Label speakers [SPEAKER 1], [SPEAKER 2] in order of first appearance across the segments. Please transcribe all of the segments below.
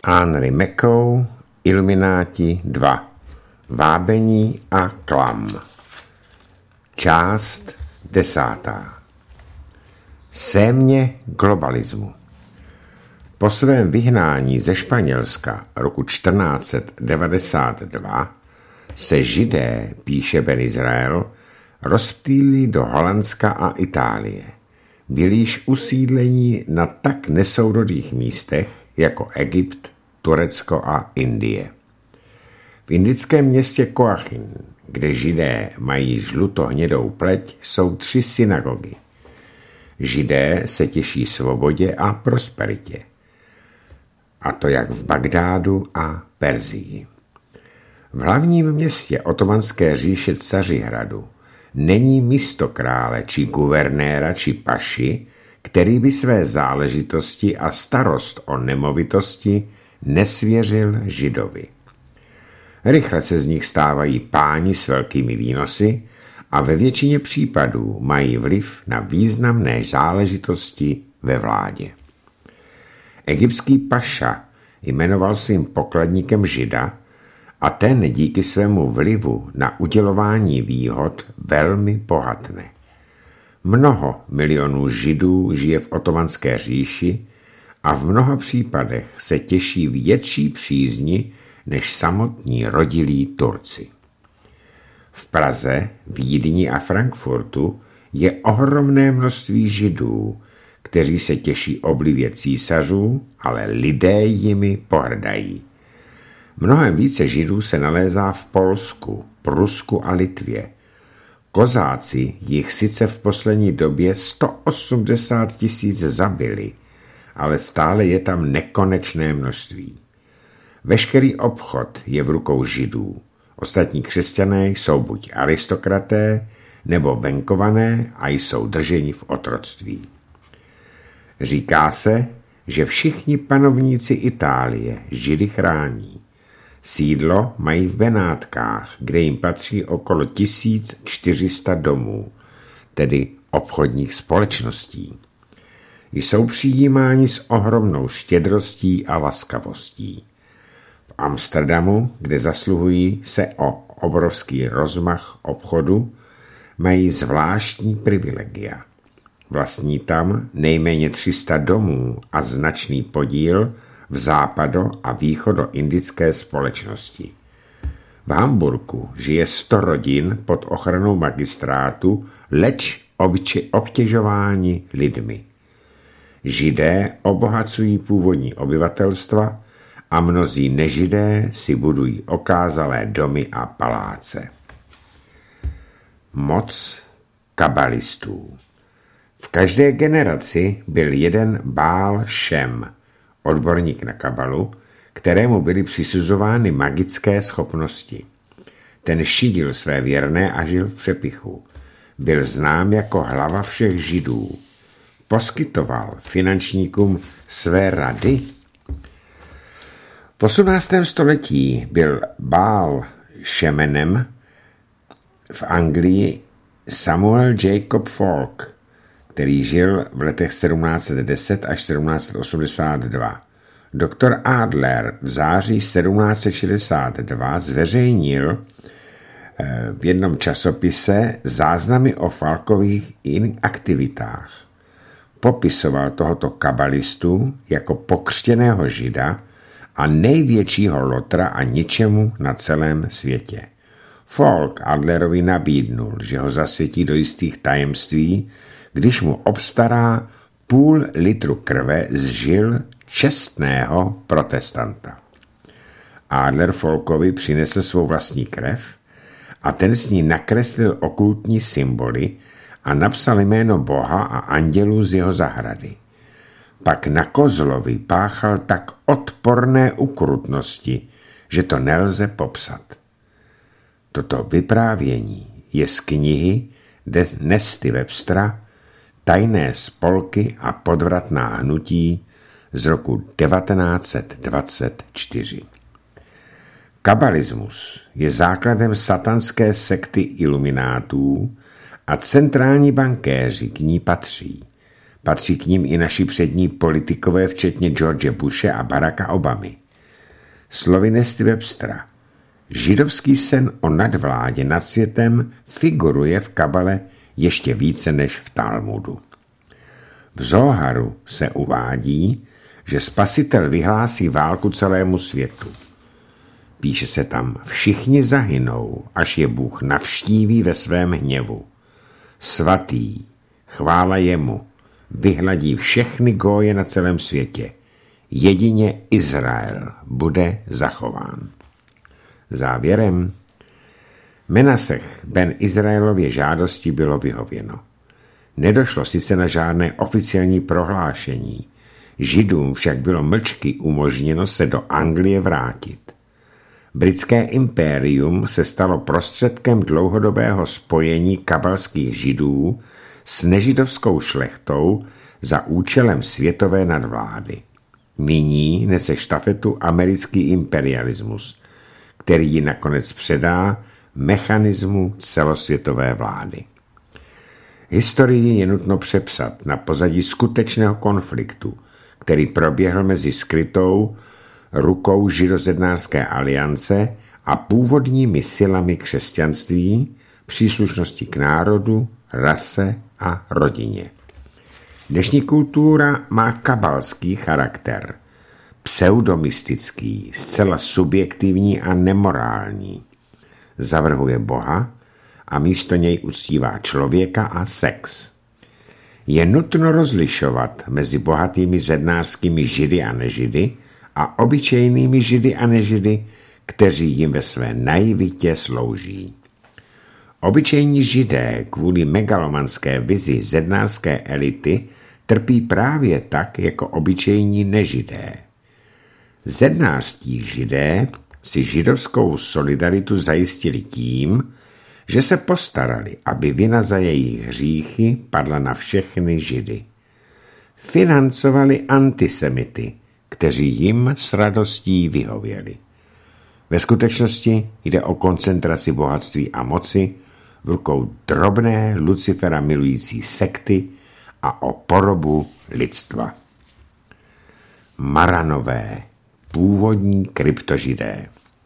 [SPEAKER 1] Henry Macow, Ilumináti 2. Vábení a klam. Část 10. Sémě globalismu. Po svém vyhnání ze Španělska roku 1492 se Židé, píše Ben Izrael, rozptýlili do Holandska a Itálie. Byli již usídleni na tak nesourodých místech jako Egypt, Turecko a Indie. V indickém městě Coaching, kde Židé mají žluto-hnědou pleť, jsou 3 synagogy. Židé se těší svobodě a prosperitě. A to jak v Bagdádu a Perzii. V hlavním městě Otomanské říše Cařihradu není místokrále či guvernéra či paši, který by své záležitosti a starost o nemovitosti nesvěřil Židovi. Rychle se z nich stávají páni s velkými výnosy a ve většině případů mají vliv na významné záležitosti ve vládě. Egyptský paša jmenoval svým pokladníkem Žida a ten díky svému vlivu na udělování výhod velmi bohatne. Mnoho milionů Židů žije v Otomanské říši a v mnoha případech se těší větší přízni než samotní rodilí Turci. V Praze, Vídni a Frankfurtu je ohromné množství Židů, kteří se těší oblibě císařů, ale lidé jimi pohrdají. Mnohem více Židů se nalézá v Polsku, Prusku a Litvě. Kozáci jich sice v poslední době 180 000 zabili, ale stále je tam nekonečné množství. Veškerý obchod je v rukou Židů. Ostatní křesťané jsou buď aristokraté, nebo venkované a jsou drženi v otroctví. Říká se, že všichni panovníci Itálie Židy chrání. Sídlo mají v Benátkách, kde jim patří okolo 1400 domů, tedy obchodních společností. Jsou přijímáni s ohromnou štědrostí a laskavostí. V Amsterdamu, kde zasluhují se o obrovský rozmach obchodu, mají zvláštní privilegia. Vlastní tam nejméně 300 domů a značný podíl v západo- a východoindické společnosti. V Hamburku žije 100 rodin pod ochranou magistrátu, leč obtěžováni lidmi. Židé obohacují původní obyvatelstva a mnozí nežidé si budují okázalé domy a paláce. Moc kabalistů. V každé generaci byl jeden Bál Šem, odborník na kabalu, kterému byly přisuzovány magické schopnosti. Ten šidil své věrné a žil v přepichu. Byl znám jako hlava všech Židů. Poskytoval finančníkům své rady. V 18. století byl Bál Šemenem v Anglii Samuel Jacob Falk, který žil v letech 1710 až 1782. Doktor Adler v září 1762 zveřejnil v jednom časopise záznamy o Falkových aktivitách. Popisoval tohoto kabalistu jako pokřtěného Žida a největšího lotra a ničemu na celém světě. Falk Adlerovi nabídnul, že ho zasvětí do jistých tajemství, když mu obstará půl litru krve z žil čestného protestanta. Adler Falkovi přinesl svou vlastní krev a ten s ní nakreslil okultní symboly a napsal jméno Boha a andělů z jeho zahrady. Pak na kozlovi páchal tak odporné ukrutnosti, že to nelze popsat. Toto vyprávění je z knihy Nesty Webstera Tajné spolky a podvratná hnutí z roku 1924. Kabalismus je základem satanské sekty iluminátů a centrální bankéři k ní patří. Patří k nim i naši přední politikové, včetně George Bushe a Baracka Obamy. Slovy Nesty Webstera, židovský sen o nadvládě nad světem figuruje v kabale ještě více než v Talmudu. V Zoharu se uvádí, že Spasitel vyhlásí válku celému světu. Píše se tam, všichni zahynou, až je Bůh navštíví ve svém hněvu. Svatý, chvála jemu, vyhladí všechny góje na celém světě. Jedině Izrael bude zachován. Závěrem, Menasech ben Izraelově žádosti bylo vyhověno. Nedošlo sice na žádné oficiální prohlášení, Židům však bylo mlčky umožněno se do Anglie vrátit. Britské impérium se stalo prostředkem dlouhodobého spojení kabalských Židů s nežidovskou šlechtou za účelem světové nadvlády. Nyní nese štafetu americký imperialismus, který ji nakonec předá mechanismu celosvětové vlády. Historii je nutno přepsat na pozadí skutečného konfliktu, který proběhl mezi skrytou rukou židozednářské aliance a původními silami křesťanství, příslušnosti k národu, rase a rodině. Dnešní kultura má kabalský charakter, pseudomystický, zcela subjektivní a nemorální. Zavrhuje Boha a místo něj uctívá člověka a sex. Je nutno rozlišovat mezi bohatými zednářskými Židy a nežidy a obyčejnými Židy a nežidy, kteří jim ve své naivitě slouží. Obyčejní Židé kvůli megalomanské vizi zednářské elity trpí právě tak, jako obyčejní nežidé. Zednářští Židé si židovskou solidaritu zajistili tím, že se postarali, aby vina za jejich hříchy padla na všechny Židy. Financovali antisemity, kteří jim s radostí vyhověli. Ve skutečnosti jde o koncentraci bohatství a moci v rukou drobné Lucifera milující sekty a o porobu lidstva. Maranové, původní kryptožidé.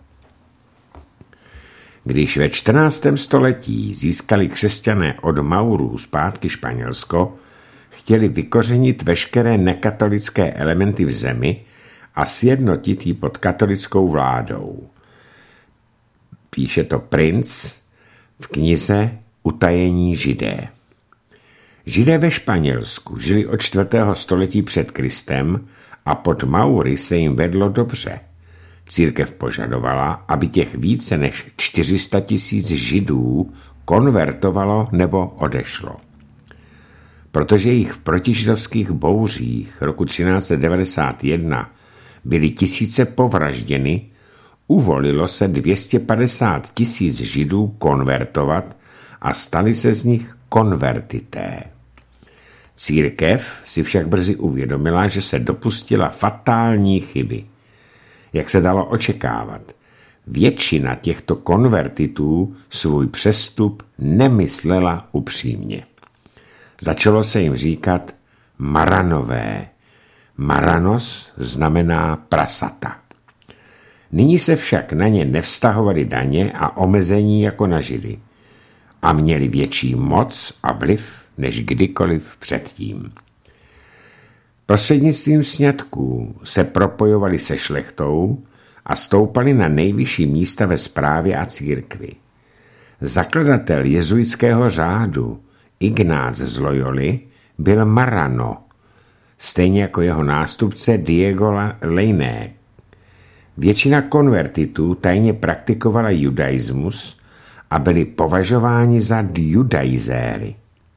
[SPEAKER 1] Když ve 14. století získali křesťané od Maurů zpátky Španělsko, chtěli vykořenit veškeré nekatolické elementy v zemi a sjednotit ji pod katolickou vládou. Píše to Princ v knize Utajení Židé. Židé ve Španělsku žili od 4. století před Kristem a pod Maury se jim vedlo dobře. Církev požadovala, aby těch více než 400 000 Židů konvertovalo nebo odešlo. Protože jich v protižidovských bouřích roku 1391 byly tisíce povražděny, uvolilo se 250 000 Židů konvertovat a stali se z nich konvertité. Církev si však brzy uvědomila, že se dopustila fatální chyby. Jak se dalo očekávat, většina těchto konvertitů svůj přestup nemyslela upřímně. Začalo se jim říkat Maranové. Maranos znamená prasata. Nyní se však na ně nevztahovaly daně a omezení jako na Židy a měli větší moc a vliv než kdykoliv předtím. Prostřednictvím sňatků se propojovali se šlechtou a stoupali na nejvyšší místa ve správě a církvi. Zakladatel jezuitského řádu Ignác z Loyoli byl Marano, stejně jako jeho nástupce Diego Lejné. Většina konvertitů tajně praktikovala judaismus a byli považováni za judaizéry.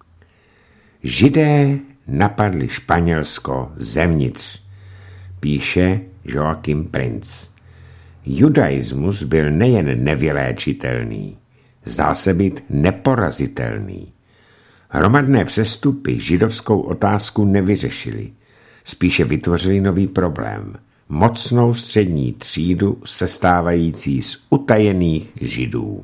[SPEAKER 1] Židé napadli Španělsko zevnitř, píše Joachim Princ. Judaismus byl nejen nevyléčitelný, zdál se být neporazitelný. Hromadné přestupy židovskou otázku nevyřešili, spíše vytvořili nový problém, mocnou střední třídu sestávající z utajených Židů.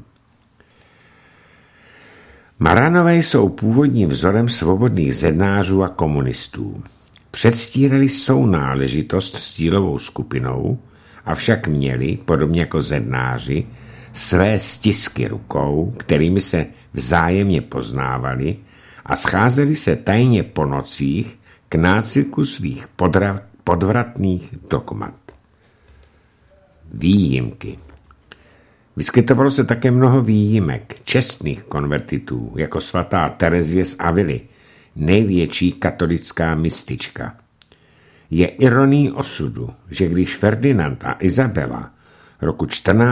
[SPEAKER 1] Maranové jsou původním vzorem svobodných zednářů a komunistů. Předstírali sounáležitost s cílovou skupinou avšak měli, podobně jako zednáři, své stisky rukou, kterými se vzájemně poznávali a scházeli se tajně po nocích k nácviku svých podvratných dogmat. Výjimky. Vyskytovalo se také mnoho výjimek čestných konvertitů, jako svatá Terezie z Avily, největší katolická mystička. Je ironií osudu, že když Ferdinand a Izabela roku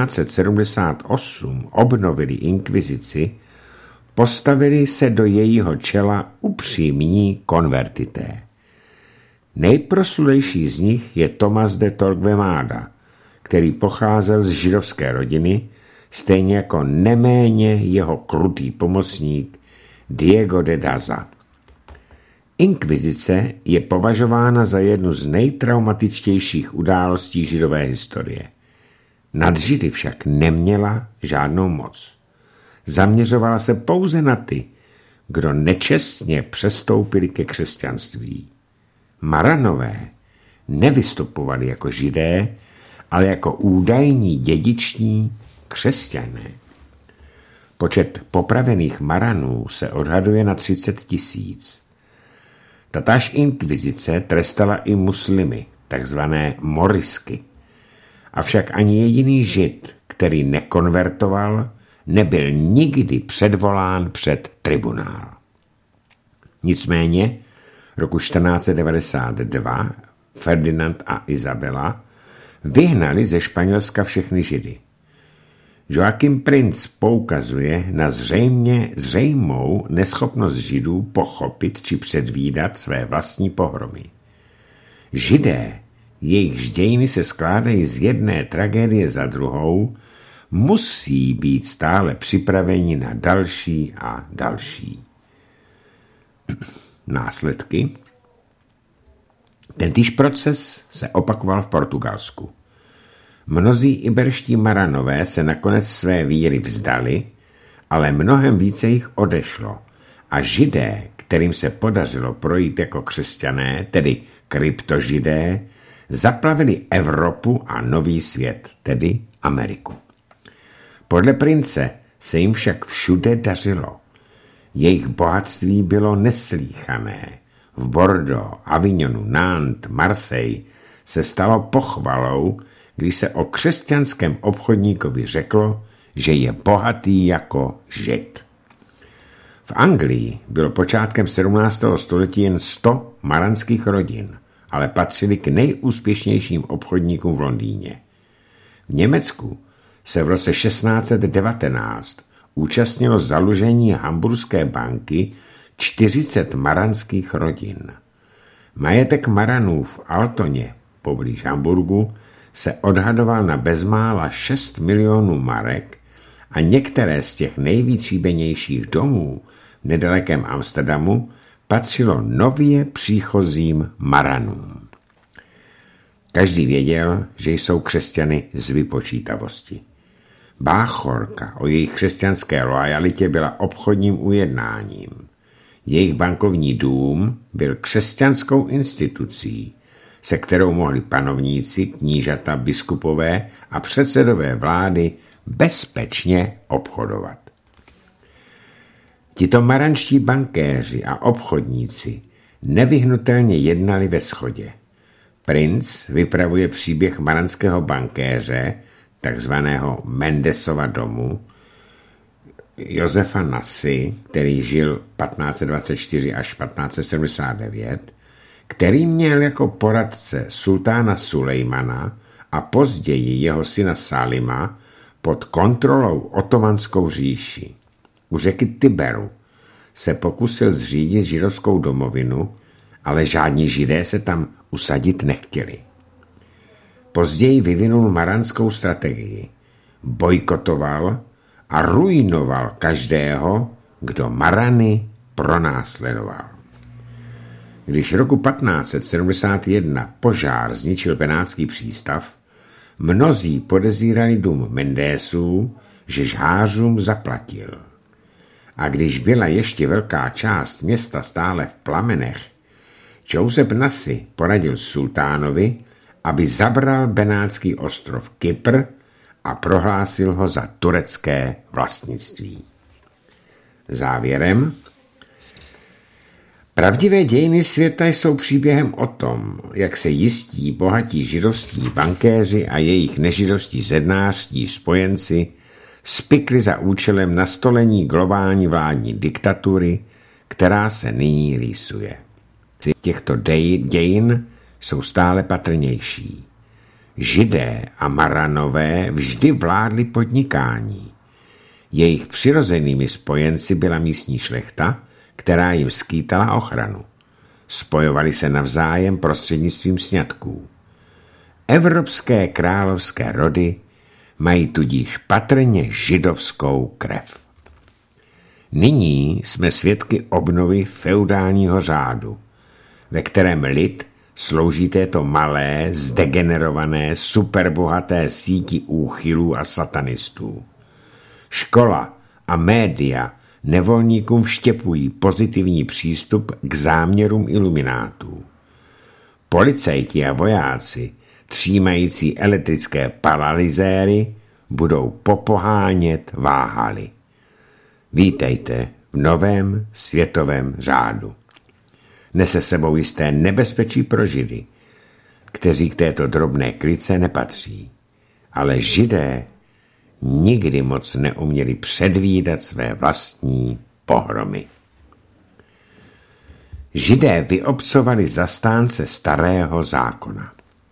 [SPEAKER 1] 1478 obnovili inkvizici, postavili se do jejího čela upřímní konvertité. Nejproslulejší z nich je Thomas de Torquemada, který pocházel z židovské rodiny, stejně jako neméně jeho krutý pomocník Diego de Daza. Inkvizice je považována za jednu z nejtraumatičtějších událostí židové historie. Nad Židy však neměla žádnou moc. Zaměřovala se pouze na ty, kdo nečestně přestoupili ke křesťanství. Maranové nevystupovali jako židé, ale jako údajní dědiční křesťané. Počet popravených Maranů se odhaduje na 30 000. Tatáž inkvizice trestala i muslimy, takzvané morisky. Avšak ani jediný žid, který nekonvertoval, nebyl nikdy předvolán před tribunál. Nicméně roku 1492 Ferdinand a Izabela vyhnali ze Španělska všechny židy. Joachim Prinz poukazuje na zřejmou neschopnost židů pochopit či předvídat své vlastní pohromy. Židé, jejichž dějiny se skládají z jedné tragédie za druhou, musí být stále připraveni na další a další. Následky. Tentýž proces se opakoval v Portugalsku. Mnozí iberští Maranové se nakonec své víry vzdali, ale mnohem více jich odešlo a židé, kterým se podařilo projít jako křesťané, tedy kryptožidé, zaplavili Evropu a nový svět, tedy Ameriku. Podle Prince se jim však všude dařilo. Jejich bohatství bylo neslýchané. V Bordeaux, Avignonu, Nantes, Marseille se stalo pochvalou, když se o křesťanském obchodníkovi řeklo, že je bohatý jako žid. V Anglii bylo počátkem 17. století jen 100 maranských rodin, ale patřili k nejúspěšnějším obchodníkům v Londýně. V Německu se v roce 1619 účastnilo založení Hamburské banky 40 maranských rodin. Majetek Maranů v Altoně, poblíž Hamburgu, se odhadoval na bezmála 6 milionů marek a některé z těch nejvíc šíbenějších domů v nedalekém Amsterdamu patřilo nově příchozím Maranům. Každý věděl, že jsou křesťany z vypočítavosti. Báchorka o jejich křesťanské loajalitě byla obchodním ujednáním. Jejich bankovní dům byl křesťanskou institucí, se kterou mohli panovníci, knížata, biskupové a předsedové vlády bezpečně obchodovat. Tito maranští bankéři a obchodníci nevyhnutelně jednali ve shodě. Princ vypravuje příběh maranského bankéře, takzvaného Mendesova domu, Josefa Nassy, který žil 1524 až 1579, který měl jako poradce sultána Sulejmana a později jeho syna Salima pod kontrolou otomanskou říši. U řeky Tiberu se pokusil zřídit židovskou domovinu, ale žádní židé se tam usadit nechtěli. Později vyvinul maranskou strategii. Bojkotoval a ruinoval každého, kdo Marany pronásledoval. Když roku 1571 požár zničil Benátský přístav, mnozí podezírali dům Mendésů, že žhářům zaplatil. A když byla ještě velká část města stále v plamenech, Joseph Nassy poradil sultánovi, aby zabral Benátský ostrov Kypr a prohlásil ho za turecké vlastnictví. Závěrem, pravdivé dějiny světa jsou příběhem o tom, jak se jistí bohatí židovští bankéři a jejich nežidovští zednářští spojenci spikli za účelem nastolení globální vládní diktatury, která se nyní rýsuje. Těchto dějin jsou stále patrnější. Židé a Maranové vždy vládli podnikání. Jejich přirozenými spojenci byla místní šlechta, která jim skýtala ochranu. Spojovali se navzájem prostřednictvím sňatků. Evropské královské rody mají tudíž patrně židovskou krev. Nyní jsme svědky obnovy feudálního řádu, ve kterém lid slouží této malé, zdegenerované, superbohaté síti úchylů a satanistů. Škola a média nevolníkům vštěpují pozitivní přístup k záměrům iluminátů. Policajti a vojáci, třímající elektrické paralyzéry, budou popohánět váhaly. Vítejte v novém světovém řádu. Nese sebou jisté nebezpečí pro Židy, kteří k této drobné klice nepatří. Ale Židé nikdy moc neuměli předvídat své vlastní pohromy. Židé vyobcovali zastánce starého zákona.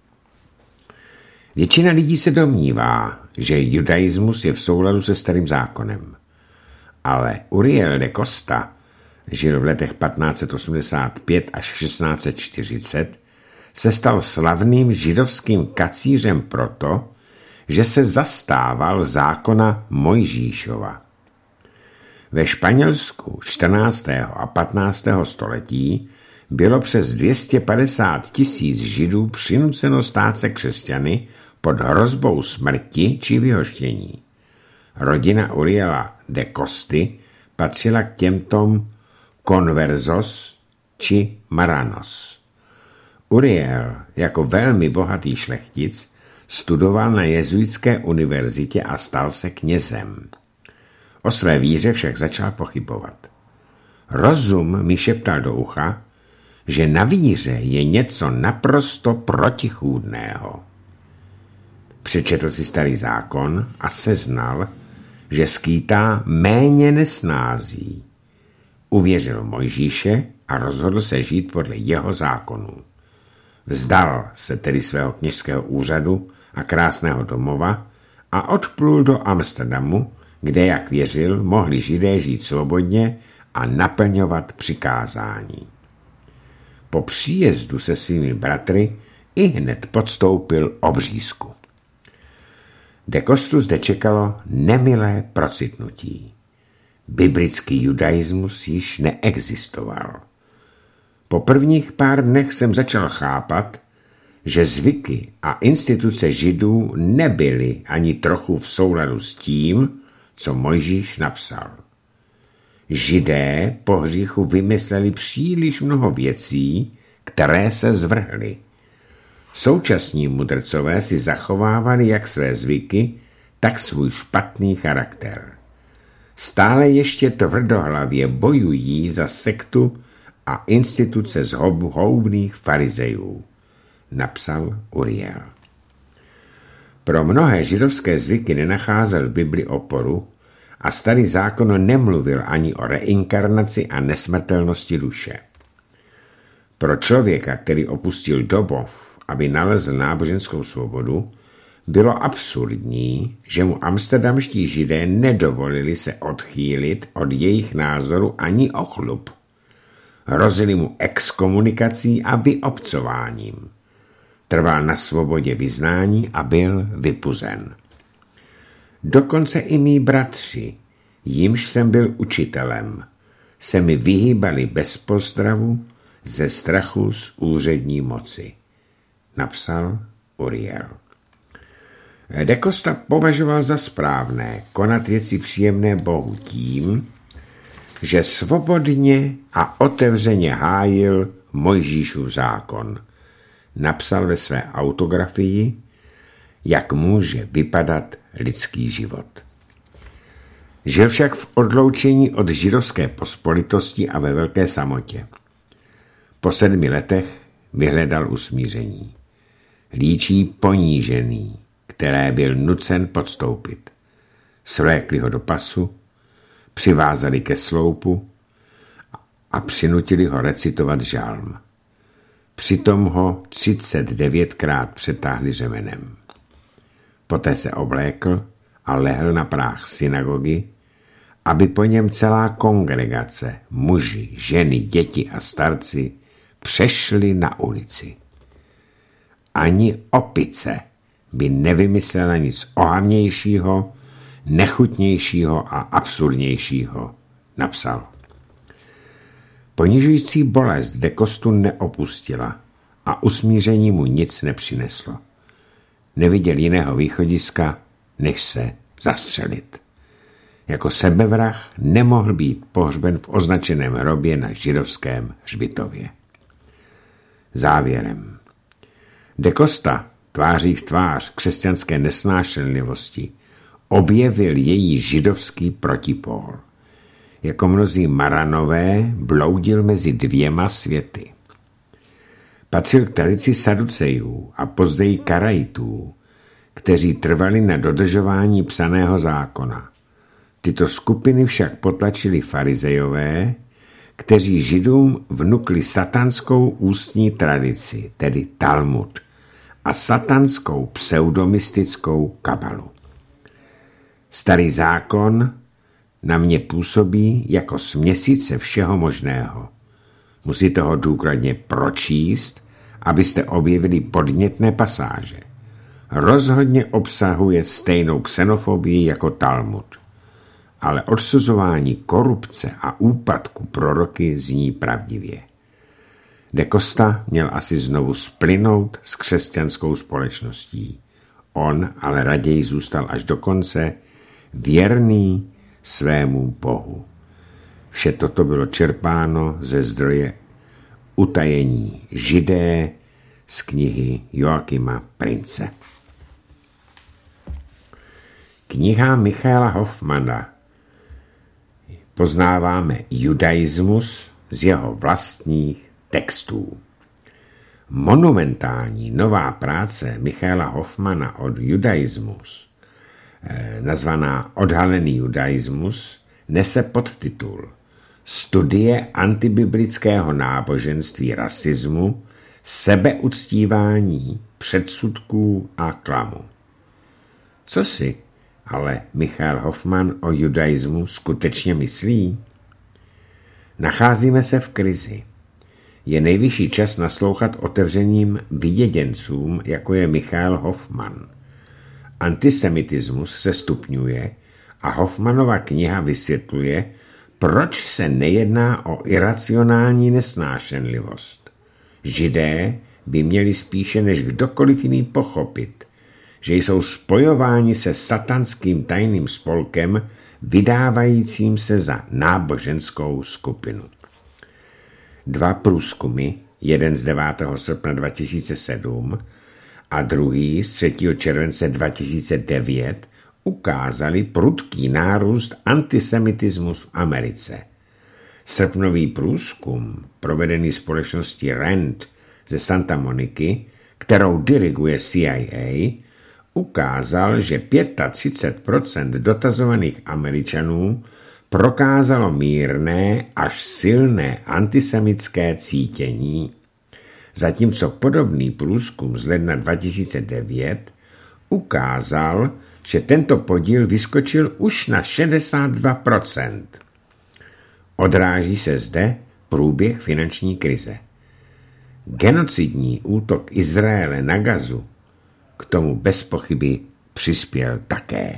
[SPEAKER 1] Většina lidí se domnívá, že judaismus je v souladu se starým zákonem. Ale Uriel de Costa žil v letech 1585 až 1640, se stal slavným židovským kacířem proto, že se zastával zákona Mojžíšova. Ve Španělsku 14. a 15. století bylo přes 250 000 Židů přinuceno stát se křesťany pod hrozbou smrti či vyhoštění. Rodina Uriela de Costy patřila k těmto conversos či maranos. Uriel jako velmi bohatý šlechtic studoval na jezuitské univerzitě a stal se knězem. O své víře však začal pochybovat. Rozum mi šeptal do ucha, že na víře je něco naprosto protichůdného. Přečetl si starý zákon a seznal, že skýtá méně nesnází. Uvěřil Mojžíše a rozhodl se žít podle jeho zákonů. Vzdal se tedy svého kněžského úřadu a krásného domova a odplul do Amsterdamu, kde, jak věřil, mohli Židé žít svobodně a naplňovat přikázání. Po příjezdu se svými bratry ihned podstoupil obřízku. De Costu zde čekalo nemilé procitnutí. Biblický judaismus již neexistoval. Po prvních pár dnech jsem začal chápat, že zvyky a instituce Židů nebyly ani trochu v souladu s tím, co Mojžíš napsal. Židé po hříchu vymysleli příliš mnoho věcí, které se zvrhly. Současní mudrcové si zachovávali jak své zvyky, tak svůj špatný charakter. Stále ještě tvrdohlavě bojují za sektu a instituce zhoubných farizejů, napsal Uriel. Pro mnohé židovské zvyky nenacházel v Bibli oporu a starý zákon nemluvil ani o reinkarnaci a nesmrtelnosti duše. Pro člověka, který opustil domov, aby nalezl náboženskou svobodu, bylo absurdní, že mu amsterdamští Židé nedovolili se odchýlit od jejich názoru ani o chlup. Hrozili mu exkomunikací a vyobcováním. Trval na svobodě vyznání a byl vypuzen. Dokonce i mí bratři, jimž jsem byl učitelem, se mi vyhýbali bez pozdravu ze strachu z úřední moci, napsal Uriel. De Costa považoval za správné konat věci příjemné Bohu tím, že svobodně a otevřeně hájil Mojžíšův zákon, napsal ve své autografii, jak může vypadat lidský život. Žil však v odloučení od židovské pospolitosti a ve velké samotě. Po 7 letech vyhledal usmíření. Líčí ponížený, které byl nucen podstoupit. Svlékli ho do pasu, přivázali ke sloupu a přinutili ho recitovat žalm. Přitom ho 39krát přetáhli řemenem. Poté se oblékl a lehl na práh synagogy, aby po něm celá kongregace, muži, ženy, děti a starci přešli na ulici. Ani opice by nevymyslela nic ohavnějšího, nechutnějšího a absurdnějšího, napsal. Ponižující bolest de Costu neopustila a usmíření mu nic nepřineslo. Neviděl jiného východiska, než se zastřelit. Jako sebevrah nemohl být pohřben v označeném hrobě na židovském hřbitově. Závěrem. De Costa, tváří v tvář křesťanské nesnášenlivosti, objevil její židovský protipól. Jako mnozí Maranové bloudil mezi 2 světy. Patřil k tradici Saducejů a později Karaitů, kteří trvali na dodržování psaného zákona. Tyto skupiny však potlačili farizejové, kteří židům vnukli satanskou ústní tradici, tedy Talmud, a satanskou pseudomystickou kabalu. Starý zákon na mě působí jako směsice všeho možného. Musíte ho důkladně pročíst, abyste objevili podnětné pasáže. Rozhodně obsahuje stejnou xenofobii jako Talmud, ale odsuzování korupce a úpadku proroky zní pravdivě. De Costa měl asi znovu splynout s křesťanskou společností. On ale raději zůstal až do konce věrný svému Bohu. Vše toto bylo čerpáno ze zdroje Utajení Židé z knihy Joachima Prince. Kniha Michaela Hoffmana. Poznáváme judaismus z jeho vlastních textů. Monumentální nová práce Michaela Hoffmana od judaismus, nazvaná Odhalený judaismus, nese podtitul Studie antibiblického náboženství, rasismu, sebeuctívání, předsudků a klamu. Co si ale Michael Hoffman o judaismu skutečně myslí? Nacházíme se v krizi. Je nejvyšší čas naslouchat otevřeným vyděděncům, jako je Michael Hoffman. Antisemitismus se stupňuje a Hoffmanova kniha vysvětluje, proč se nejedná o iracionální nesnášenlivost. Židé by měli spíše než kdokoliv jiný pochopit, že jsou spojováni se satanským tajným spolkem, vydávajícím se za náboženskou skupinu. 2 průzkumy, jeden z 9. srpna 2007 a druhý z 3. července 2009, ukázali prudký nárůst antisemitismu v Americe. Srpnový průzkum, provedený společností Rand ze Santa Moniky, kterou diriguje CIA, ukázal, že 35% dotazovaných Američanů prokázalo mírné až silné antisemické cítění, zatímco podobný průzkum z ledna 2009 ukázal, že tento podíl vyskočil už na 62%. Odráží se zde průběh finanční krize. Genocidní útok Izraele na Gazu k tomu bez pochyby přispěl také.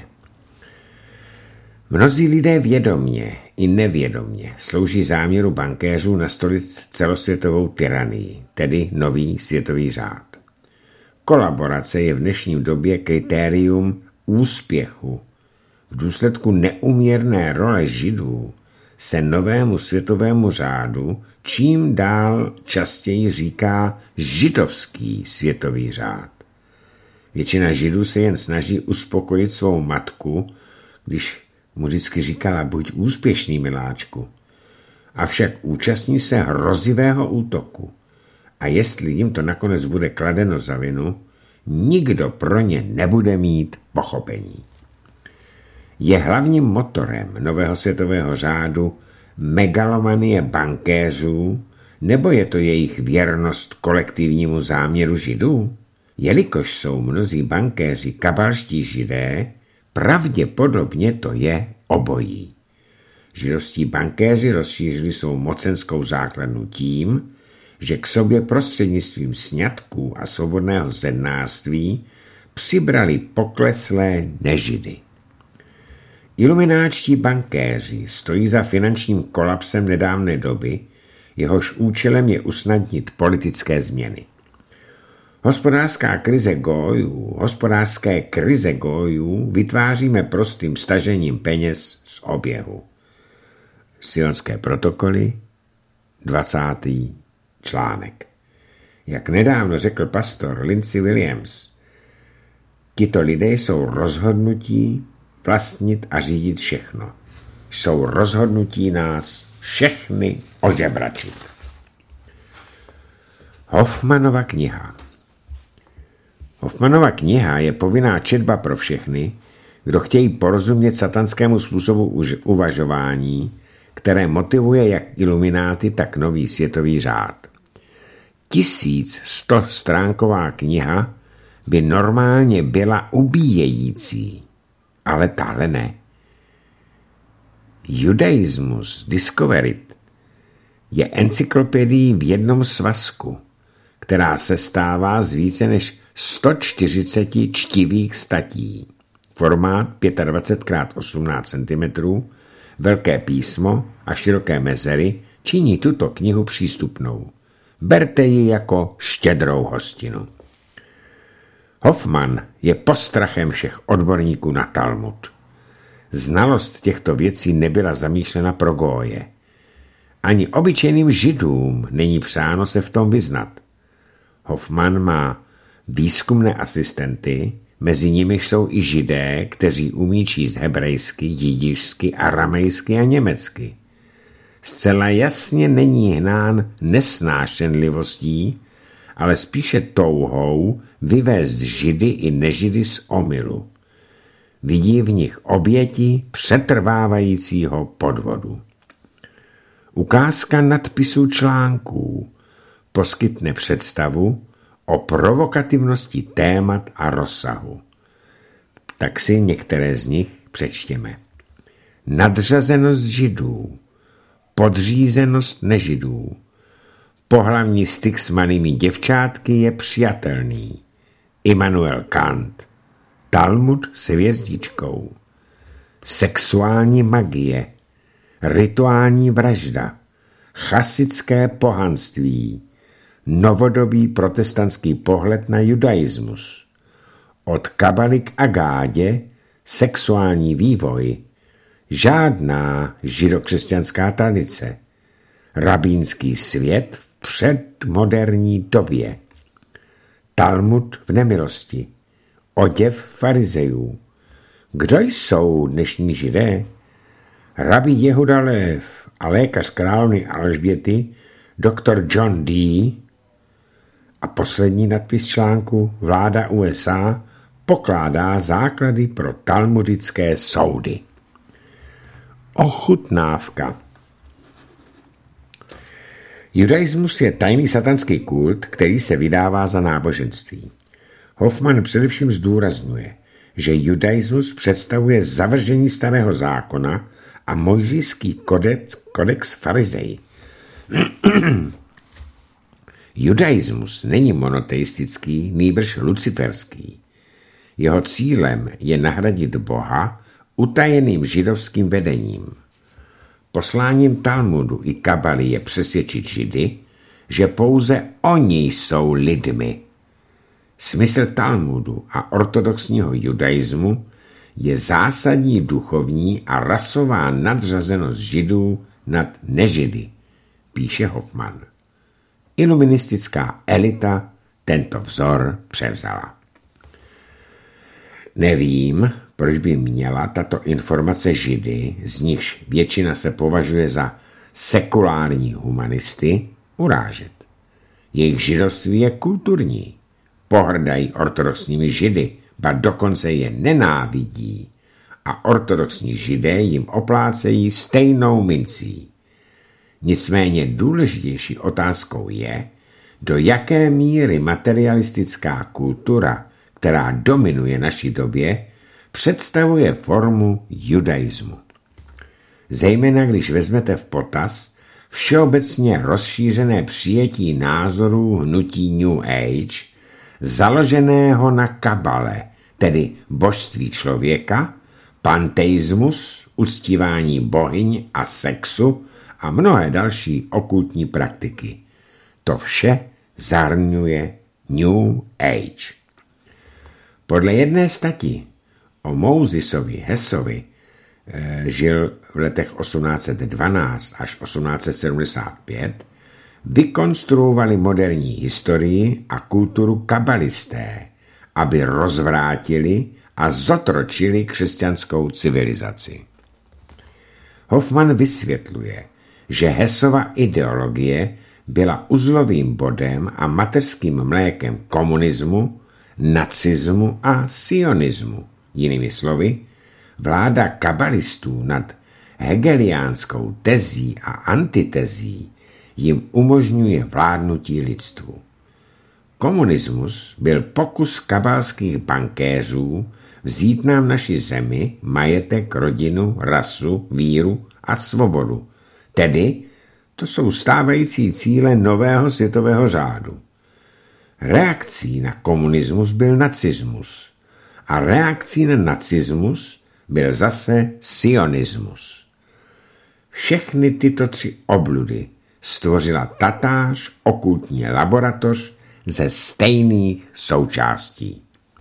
[SPEAKER 1] Mnozí lidé vědomně i nevědomně slouží záměru bankéřů nastolit celosvětovou tyranii, tedy nový světový řád. Kolaborace je v dnešní době kritérium úspěchu. V důsledku neúměrné role Židů se novému světovému řádu čím dál častěji říká židovský světový řád. Většina Židů se jen snaží uspokojit svou matku, když mu vždycky říkala buď úspěšný, miláčku. Avšak účastní se hrozivého útoku. A jestli jim to nakonec bude kladeno za vinu, nikdo pro ně nebude mít pochopení. Je hlavním motorem nového světového řádu megalomanie bankéřů, nebo je to jejich věrnost kolektivnímu záměru Židů? Jelikož jsou mnozí bankéři kabalští Židé, pravděpodobně to je obojí. Židovští bankéři rozšířili svou mocenskou základnu tím, že k sobě prostřednictvím sňatků a svobodného zednářství přibrali pokleslé nežidy. Ilumináčtí bankéři stojí za finančním kolapsem nedávné doby, jehož účelem je usnadnit politické změny. Hospodářské krize gojů vytváříme prostým stažením peněz z oběhu. Sionské protokoly, 20. článek. Jak nedávno řekl pastor Lindsey Williams, tito lidé jsou rozhodnutí vlastnit a řídit všechno. Jsou rozhodnutí nás všechny ožebračit. Hoffmanova kniha. Hoffmanova kniha je povinná četba pro všechny, kdo chtějí porozumět satanskému způsobu uvažování, které motivuje jak ilumináty, tak nový světový řád. 1100stránková kniha by normálně byla ubíjející, ale tahle ne. Judaismus Discovered je encyklopedií v jednom svazku, která se stává z více než 140 čtivých statí. Formát 25x18 cm, velké písmo a široké mezery činí tuto knihu přístupnou. Berte ji jako štědrou hostinu. Hoffman je postrachem všech odborníků na Talmud. Znalost těchto věcí nebyla zamýšlena pro góje. Ani obyčejným Židům není přáno se v tom vyznat. Hoffman má výzkumné asistenty, mezi nimi jsou i Židé, kteří umí číst hebrejsky, jidišsky, aramejsky a německy. Zcela jasně není hnán nesnášenlivostí, ale spíše touhou vyvést Židy i nežidy z omylu. Vidí v nich oběti přetrvávajícího podvodu. Ukázka nadpisu článků poskytne představu o provokativnosti témat a rozsahu. Tak si některé z nich přečtěme. Nadřazenost Židů, podřízenost nežidů, pohlavní styk s malými děvčátky je přijatelný. Immanuel Kant, Talmud s hvězdičkou, sexuální magie, rituální vražda, chasické pohanství, novodobý protestantský pohled na judaismus, od kabaly k agádě, sexuální vývoj, žádná židokřesťanská tradice, rabínský svět v předmoderní době, Talmud v nemilosti, oděv farizejů. Kdo jsou dnešní Židé? Rabí Jehuda Lev a lékař královny Alžběty, doktor John D. A poslední nadpis článku Vláda USA pokládá základy pro talmudické soudy. Ochutnávka. Judaismus je tajný satanský kult, který se vydává za náboženství. Hoffman především zdůrazňuje, že judaismus představuje zavržení starého zákona a mojžíšský kodex farizej. Judaismus není monoteistický, nýbrž luciferský. Jeho cílem je nahradit Boha utajeným židovským vedením. Posláním Talmudu i Kabaly je přesvědčit Židy, že pouze oni jsou lidmi. Smysl Talmudu a ortodoxního judaismu je zásadní duchovní a rasová nadřazenost Židů nad nežidy, píše Hoffman. Iluministická elita tento vzor převzala. Nevím, proč by měla tato informace Židy, z nichž většina se považuje za sekulární humanisty, urážet. Jejich židovství je kulturní. Pohrdají ortodoxními Židy, ba dokonce je nenávidí a ortodoxní Židé jim oplácejí stejnou mincí. Nicméně důležitější otázkou je, do jaké míry materialistická kultura, která dominuje naší době, představuje formu judaismu. Zejména když vezmete v potaz všeobecně rozšířené přijetí názorů hnutí New Age, založeného na kabale, tedy božství člověka, panteismus, uctívání bohyň a sexu a mnohé další okultní praktiky. To vše zahrnuje New Age. Podle jedné stati o Mousesovi Hessovi žil v letech 1812 až 1875, vykonstruovali moderní historii a kulturu kabalisté, aby rozvrátili a zotročili křesťanskou civilizaci. Hoffman vysvětluje, že Hessova ideologie byla uzlovým bodem a mateřským mlékem komunismu, nacismu a sionismu. Jinými slovy, vláda kabalistů nad hegeliánskou tezí a antitezí jim umožňuje vládnutí lidstvu. Komunismus byl pokus kabalských bankéřů vzít nám naši zemi, majetek, rodinu, rasu, víru a svobodu. Tedy to jsou stávající cíle nového světového řádu. Reakcí na komunismus byl nacismus a reakcí na nacismus byl zase sionismus. Všechny tyto tři obludy stvořila tatáž okultní laboratoř ze stejných součástí.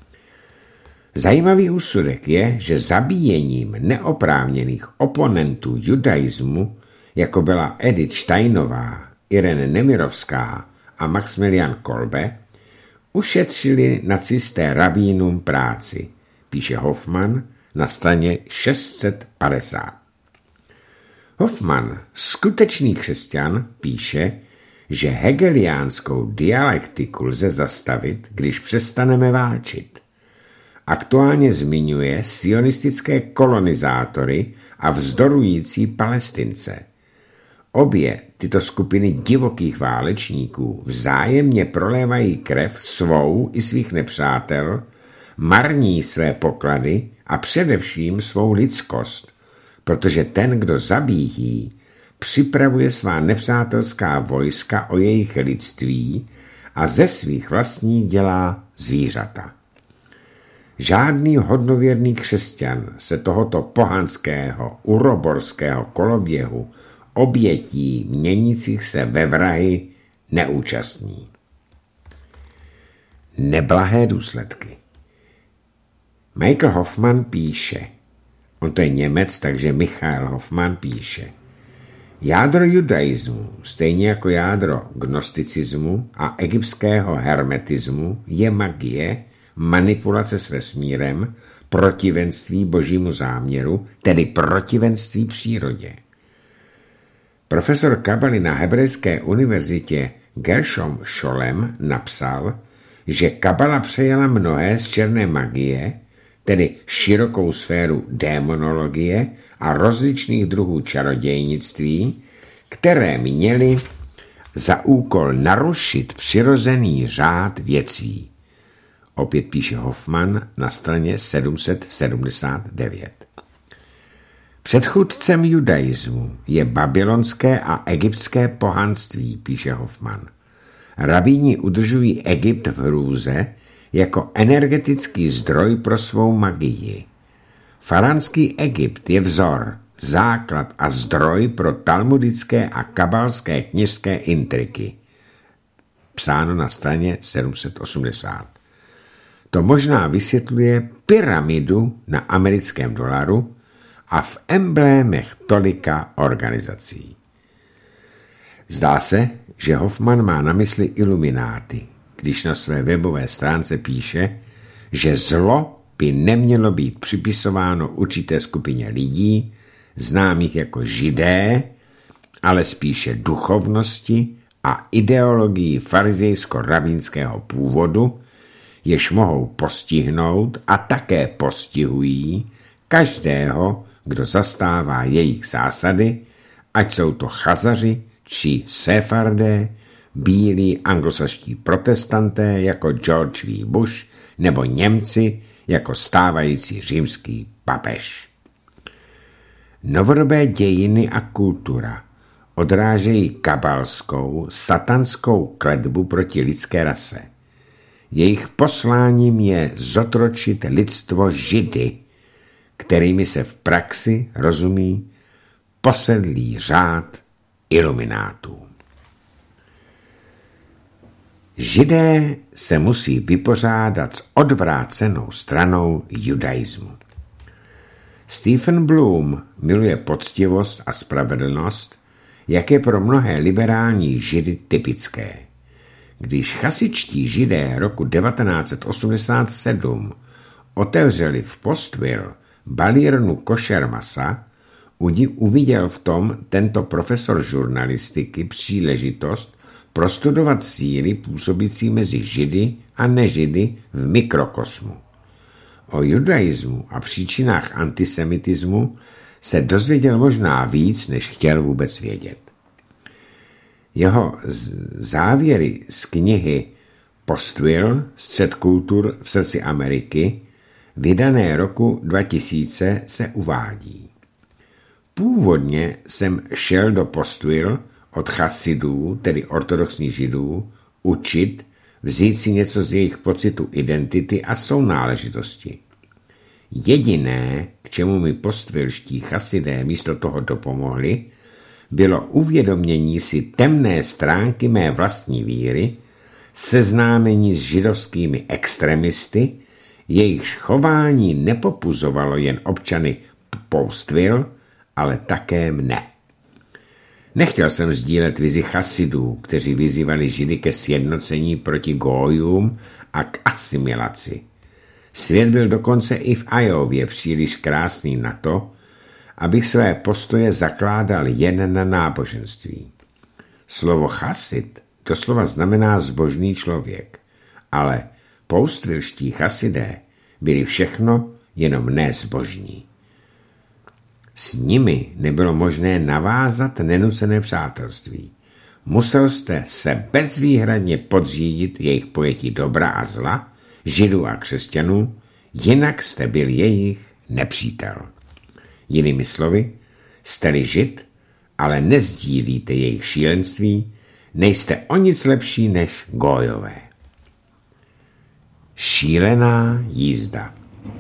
[SPEAKER 1] Zajímavý úsudek je, že zabíjením neoprávněných oponentů judaismu, jako byla Edith Steinová, Irene Nemirovská a Maximilian Kolbe, ušetřili nacisté rabínům práci, píše Hoffman na straně 650. Hoffman, skutečný křesťan, píše, že hegeliánskou dialektiku lze zastavit, když přestaneme válčit. Aktuálně zmiňuje sionistické kolonizátory a vzdorující Palestince. Obě tyto skupiny divokých válečníků vzájemně prolévají krev svou i svých nepřátel, marní své poklady a především svou lidskost, protože ten, kdo zabíjí, připravuje svá nepřátelská vojska o jejich lidství a ze svých vlastních dělá zvířata. Žádný hodnověrný křesťan se tohoto pohanského, uroborského koloběhu obětí měnících se ve vrahy neúčastní. Neblahé důsledky. Michael Hoffman píše, on to je Němec, takže Michael Hoffman píše, jádro judaismu, stejně jako jádro gnosticismu a egyptského hermetismu, je magie, manipulace s vesmírem, protivenství božímu záměru, tedy protivenství přírodě. Profesor kabaly na Hebrejské univerzitě Gershom Scholem napsal, že kabala přejala mnohé z černé magie, tedy širokou sféru démonologie a rozličných druhů čarodějnictví, které měly za úkol narušit přirozený řád věcí. Opět píše Hoffman na straně 779. Předchůdcem judaismu je babylonské a egyptské pohanství, píše Hoffman. Rabíni udržují Egypt v hrůze jako energetický zdroj pro svou magii. Faránský Egypt je vzor, základ a zdroj pro talmudické a kabalské kněžské intriky. Psáno na straně 780. To možná vysvětluje pyramidu na americkém dolaru a v emblémech tolika organizací. Zdá se, že Hoffman má na mysli ilumináty, když na své webové stránce píše, že zlo by nemělo být připisováno určité skupině lidí, známých jako Židé, ale spíše duchovnosti a ideologii farizejsko-rabínského původu, jež mohou postihnout a také postihují každého, kdo zastává jejich zásady, ať jsou to Chazaři či Sefardé, bílí anglosaští protestanté jako George V. Bush nebo Němci jako stávající římský papež. Novodobé dějiny a kultura odrážejí kabalskou, satanskou kletbu proti lidské rase. Jejich posláním je zotročit lidstvo Židy, kterými se v praxi rozumí posedlý řád iluminátů. Židé se musí vypořádat s odvrácenou stranou judaismu. Stephen Bloom miluje poctivost a spravedlnost, jak je pro mnohé liberální Židy typické. Když chasičtí Židé roku 1987 otevřeli v Postville balírnu košer masa, uviděl v tom tento profesor žurnalistiky příležitost prostudovat síly působící mezi Židy a nežidy v mikrokosmu. O judaismu a příčinách antisemitismu se dozvěděl možná víc, než chtěl vůbec vědět. Jeho závěry z knihy Postville, Střed kultur v srdci Ameriky, vydané roku 2000, se uvádí. Původně jsem šel do Postville od chasidů, tedy ortodoxních židů, učit, vzít si něco z jejich pocitu identity a sounáležitosti. Jediné, k čemu mi postvilští chasidé místo toho dopomohli, bylo uvědomění si temné stránky mé vlastní víry, seznámení s židovskými extremisty, jejichž chování nepopuzovalo jen občany Postville, ale také mne. Nechtěl jsem sdílet vizi chasidů, kteří vyzývali Židy ke sjednocení proti gójům a k asimilaci. Svět byl dokonce i v Iově příliš krásný na to, abych své postoje zakládal jen na náboženství. Slovo chasid doslova znamená zbožný člověk, ale postvilští chasidé byli všechno, jenom ne zbožní. S nimi nebylo možné navázat nenucené přátelství. Musel jste se bezvýhradně podřídit jejich pojetí dobra a zla, Židů a křesťanů, jinak jste byl jejich nepřítel. Jinými slovy, jste-li Žid, ale nezdílíte jejich šílenství, nejste o nic lepší než gójové. Šílená jízda.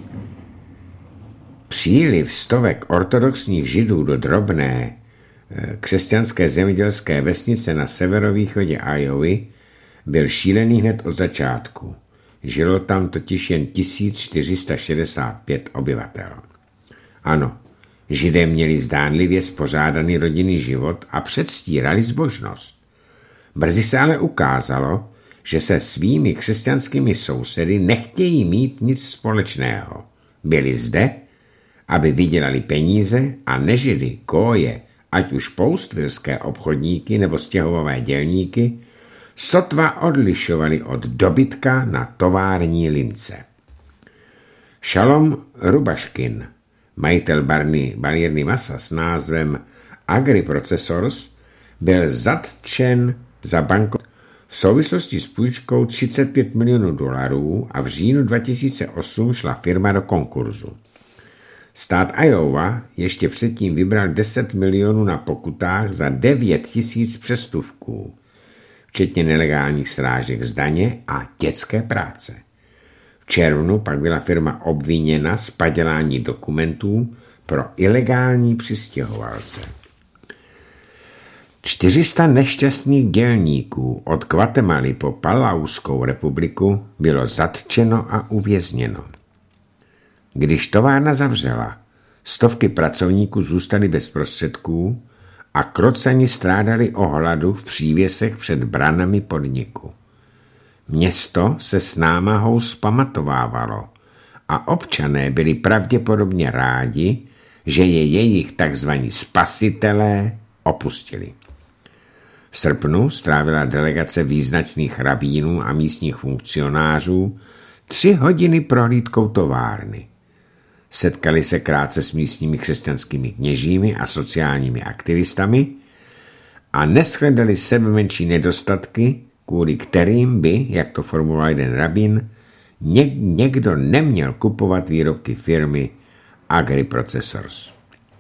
[SPEAKER 1] Příliv stovek ortodoxních Židů do drobné křesťanské zemědělské vesnice na severovýchodě Iovy byl šílený hned od začátku. Žilo tam totiž jen 1465 obyvatel. Ano, Židé měli zdánlivě spořádaný rodinný život a předstírali zbožnost. Brzy se ale ukázalo, že se svými křesťanskými sousedy nechtějí mít nic společného. Byli zde, aby vydělali peníze a nežili góje, ať už poustvilské obchodníky nebo stěhovové dělníky, sotva odlišovali od dobytka na tovární lince. Šalom Rubaškin, majitel balírny masa s názvem Agriprocessors, byl zatčen za bankrot v souvislosti s půjčkou $35 milionů a v říjnu 2008 šla firma do konkurzu. Stát Iowa ještě předtím vybral 10 milionů na pokutách za 9 000 přestupků, včetně nelegálních srážek z daně a dětské práce. V červnu pak byla firma obviněna z padělání dokumentů pro ilegální přistěhovalce. 400 nešťastných dělníků od Guatemaly po Palauskou republiku bylo zatčeno a uvězněno. Když továrna zavřela, stovky pracovníků zůstaly bez prostředků a krocani strádali o hladu v přívěsech před branami podniku. Město se s námahou zpamatovávalo a občané byli pravděpodobně rádi, že je jejich takzvaní spasitelé opustili. V srpnu strávila delegace význačných rabínů a místních funkcionářů 3 hodiny prohlídkou továrny. Setkali se krátce s místními křesťanskými kněžími a sociálními aktivistami a neshledali sebemenší nedostatky, kvůli kterým by, jak to formuloval jeden rabín, někdo neměl kupovat výrobky firmy Agriprocessors.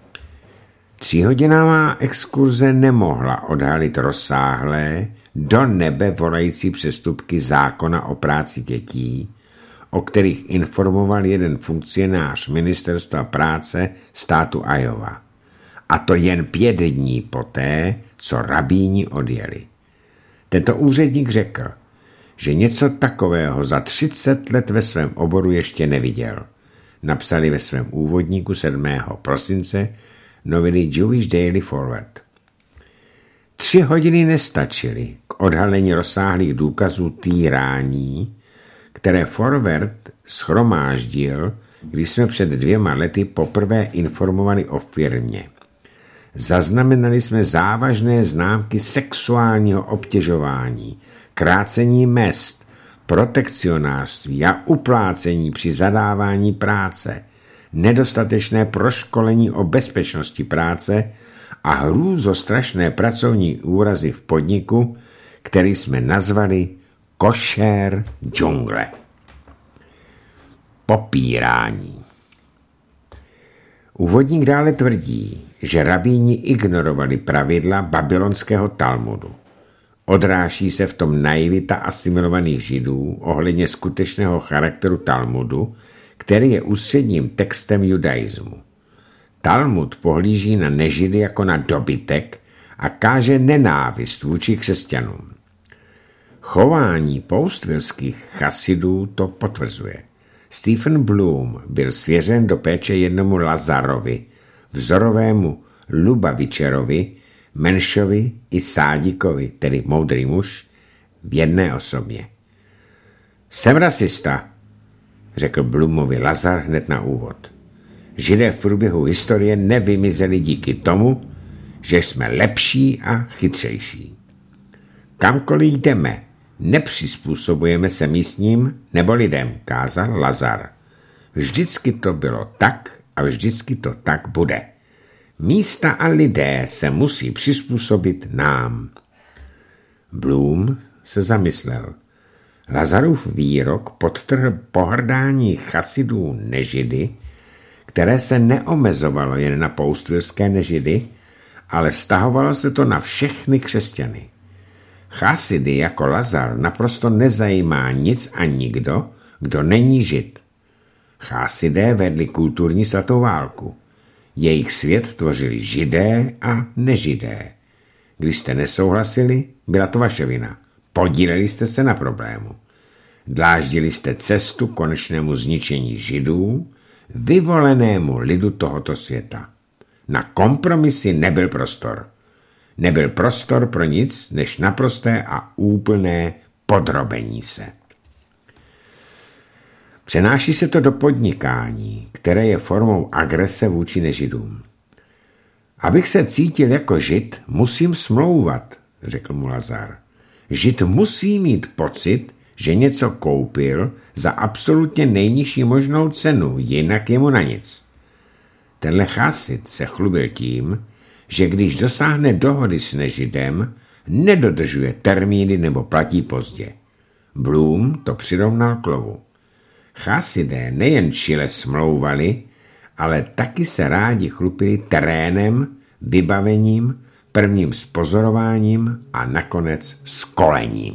[SPEAKER 1] 3hodinová exkurze nemohla odhalit rozsáhlé, do nebe volající přestupky zákona o práci dětí, o kterých informoval jeden funkcionář ministerstva práce státu Iowa. A to jen 5 dní poté, co rabíni odjeli. Tento úředník řekl, že něco takového za 30 let ve svém oboru ještě neviděl. Napsali ve svém úvodníku 7. prosince noviny Jewish Daily Forward. 3 hodiny nestačily k odhalení rozsáhlých důkazů týrání, které Forward shromáždil, když jsme před 2 lety poprvé informovali o firmě. Zaznamenali jsme závažné známky sexuálního obtěžování, krácení mezd, protekcionářství a uplácení při zadávání práce, nedostatečné proškolení o bezpečnosti práce a hrůzostrašné pracovní úrazy v podniku, který jsme nazvali košer džungle. Popírání. Úvodník dále tvrdí, že rabíni ignorovali pravidla babylonského Talmudu. Odráží se v tom naivita asimilovaných židů ohledně skutečného charakteru Talmudu, který je ústředním textem judaismu. Talmud pohlíží na nežidy jako na dobytek a káže nenávist vůči křesťanům. Chování poustvilských chasidů to potvrzuje. Stephen Bloom byl svěřen do péče jednomu Lazarovi, vzorovému Lubavičerovi, Menšovi i Sádikovi, tedy moudrý muž, v jedné osobě. Jsem rasista, řekl Bloomovi Lazar hned na úvod. Židé v průběhu historie nevymizeli díky tomu, že jsme lepší a chytřejší. Kamkoliv jdeme, nepřizpůsobujeme se místním nebo lidem, kázal Lazar. Vždycky to bylo tak a vždycky to tak bude. Místa a lidé se musí přizpůsobit nám. Bloom se zamyslel. Lazarův výrok podtrhl pohrdání chasidů nežidy, které se neomezovalo jen na poustvilské nežidy, ale vztahovalo se to na všechny křesťany. Chasidy jako Lazar naprosto nezajímá nic a nikdo, kdo není žid. Chásidé vedli kulturní svatou válku. Jejich svět tvořili židé a nežidé. Když jste nesouhlasili, byla to vaše vina. Podíleli jste se na problému. Dláždili jste cestu konečnému zničení židů, vyvolenému lidu tohoto světa. Na kompromisy nebyl prostor. Nebyl prostor pro nic, než naprosté a úplné podrobení se. Přenáší se to do podnikání, které je formou agrese vůči nežidům. Abych se cítil jako žid, musím smlouvat, řekl mu Lazar. Žid musí mít pocit, že něco koupil za absolutně nejnižší možnou cenu, jinak je mu na nic. Tenhle chasid se chlubil tím, že když dosáhne dohody s nežidem, nedodržuje termíny nebo platí pozdě. Bloom to přirovnal k lovu. Chasidé nejen čile smlouvali, ale taky se rádi chlupili terénem, vybavením, prvním spozorováním a nakonec skolením.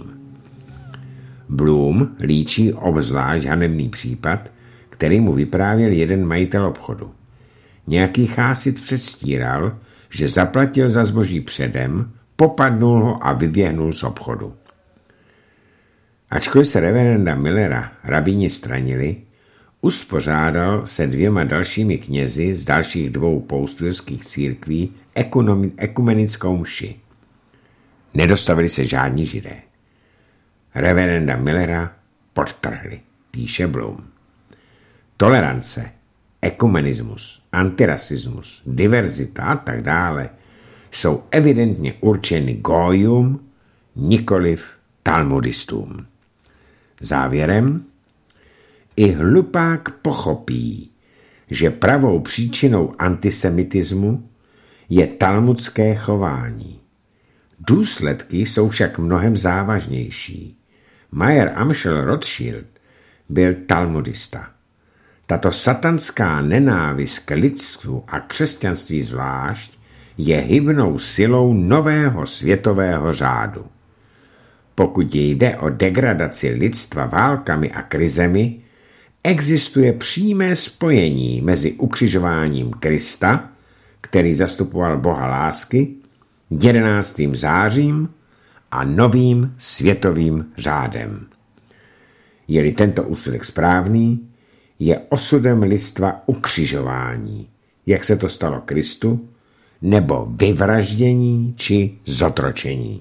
[SPEAKER 1] Bloom líčí obzvlášť hanebný případ, který mu vyprávěl jeden majitel obchodu. Nějaký chásid předstíral, že zaplatil za zboží předem, popadnul ho a vyběhnul z obchodu. Ačkoliv se reverenda Millera rabíni stranili, uspořádal se 2 dalšími knězi z dalších 2 poustvilských církví ekumenickou mši. Nedostavili se žádní Židé. Reverenda Millera podtrhli, píše Bloom. Tolerance, ekumenismus, antirasismus, diverzita a tak dále jsou evidentně určeny gójům, nikoliv talmudistům. Závěrem, i hlupák pochopí, že pravou příčinou antisemitismu je talmudské chování. Důsledky jsou však mnohem závažnější. Mayer Amschel Rothschild byl talmudista. Tato satanská nenávist k lidstvu a křesťanství zvlášť je hybnou silou nového světového řádu. Pokud jde o degradaci lidstva válkami a krizemi, existuje přímé spojení mezi ukřižováním Krista, který zastupoval Boha lásky, 11. zářím a novým světovým řádem. Je-li tento úsudek správný, je osudem lidstva ukřižování, jak se to stalo Kristu, nebo vyvraždění či zotročení.